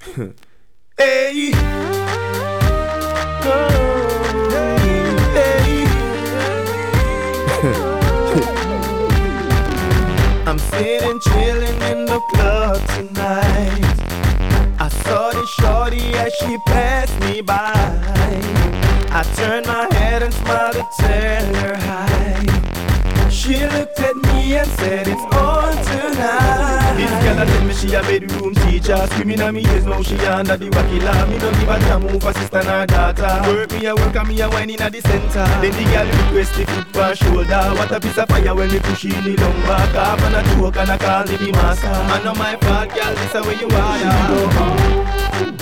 Hey. I'm sitting chilling in the club tonight. I saw this shorty as she passed me by. I turned my head and smiled to tell her hi. She looked at me and said it's on tonight. This girl tell me she a bedroom teacher. Screaming at me ears now she under the wacky law. Me don't give a damn move for sister and her daughter. Work me and me a whining at the center. Then the girl request the foot for shoulder. What a piece of fire when we push in the lumber. Carve and a joke and I call me the master. I know my fault girl, this is where you are.